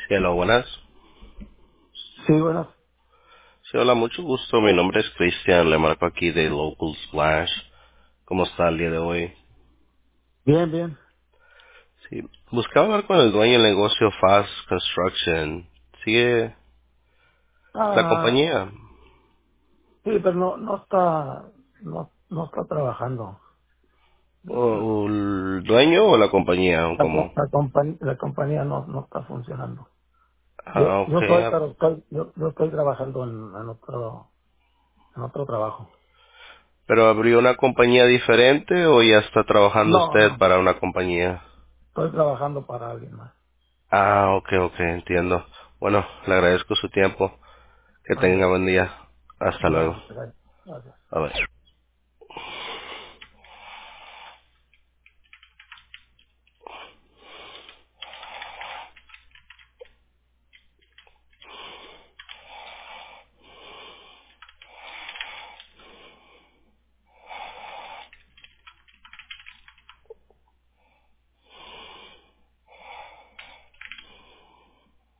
Sí, hola, buenas. Sí, buenas. Sí, hola, mucho gusto. Mi nombre es Cristian. Le marco aquí de Local Splash. ¿Cómo está el día de hoy? Bien, bien. Sí, buscaba hablar con el dueño del negocio Fast Construction. ¿Sigue la Ah, compañía? sí, pero no está trabajando. ¿O el dueño o la compañía? ¿O cómo? La compañía no está funcionando. Ah, ok. Pero yo estoy trabajando en otro trabajo. ¿Pero abrió una compañía diferente o ya está trabajando No, usted no, para una compañía? estoy trabajando para alguien más. Ah, ok, ok, entiendo. Bueno, le agradezco su tiempo. Que tenga Ándale, buen día. Hasta luego. igualmente, gracias. Gracias. A ver.